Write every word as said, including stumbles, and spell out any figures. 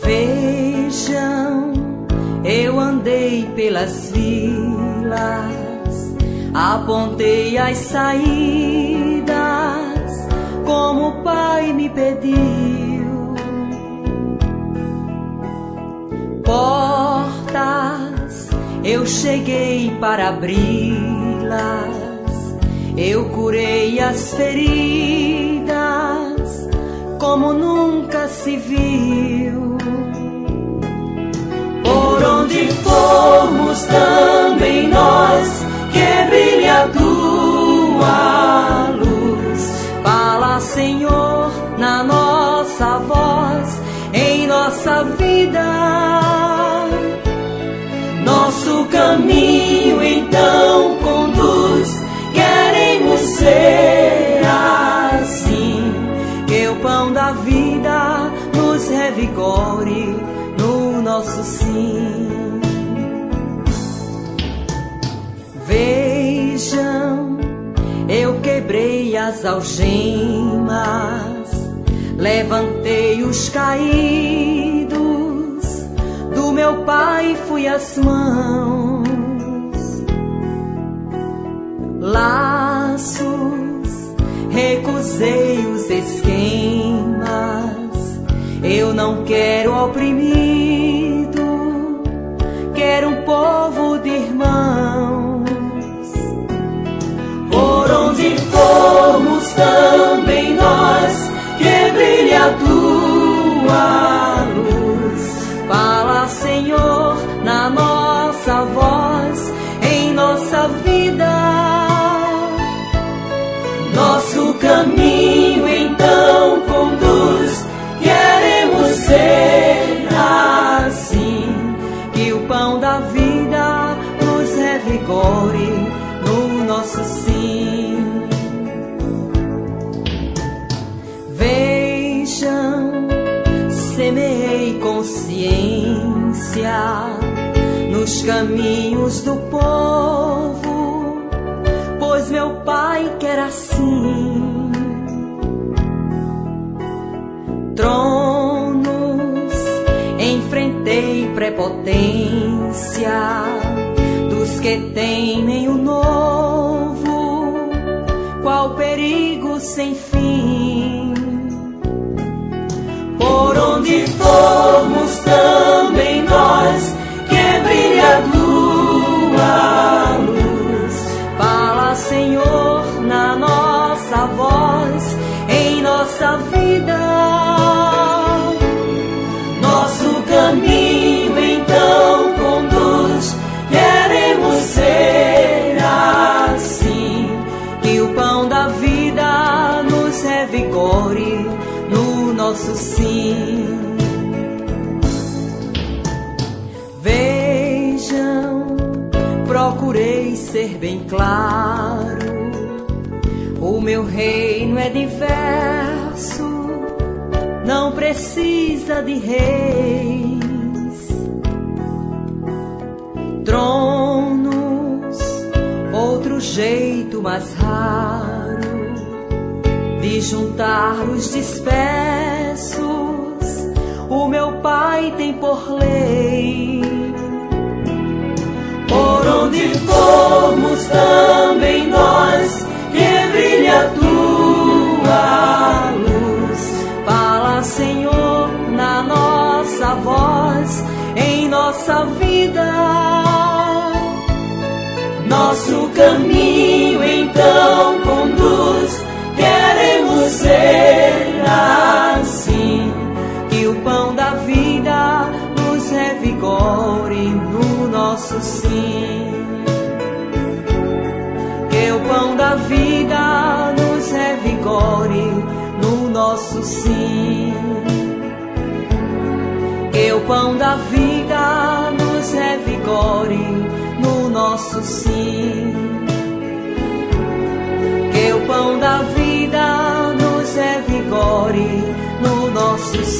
Vejam, eu andei pelas vilas, apontei as saídas, como o Pai me pediu. Portas, eu cheguei para abri-las, eu curei as feridas, como nunca se viu. Por onde formos também nós, que brilhe a tua luz. Fala, Senhor, na nossa voz, em nossa vida. Nosso caminho então conduz, queremos ser assim. Que o pão da vida nos revigore no nosso sim. Vejam, eu quebrei as algemas, levantei os caídos, do meu Pai fui as mãos. Laços, recusei os esquemas, eu não quero oprimido, quero um povo de irmãos. Por onde formos também nós, que brilhe a tua luz. Fala, Senhor, na nossa voz, em nossa vida. Nosso caminho então conduz, queremos ser assim. Que o pão da vida nos revigore no nosso sim. Vejam, semeei consciência nos caminhos do povo, pois meu Pai quer assim. Tronos, enfrentei prepotência dos que temem o novo, qual perigo sem fim. Por onde formos também nós, que brilhe a tua luz. Fala, Senhor, na nossa voz, em nossa vida. Nosso caminho então conduz, queremos ser assim. Que o pão da vida nos revigore no nosso sim. Vejam, procurei ser bem claro, o meu reino é diverso, não precisa de reis. Tronos, outro jeito mais raro de juntar os dispersos, o meu Pai tem por lei. Por onde formos também nós, que brilhe a tua luz. Fala, Senhor, na nossa voz, em nossa vida. Nosso caminho então conduz, queremos ser assim. Que o pão da vida nos revigore no nosso sim. Que o pão da vida nos revigore no nosso sim. Que o pão da vida nos revigore no nosso sim. Que o pão da vida nos revigore no nosso sim.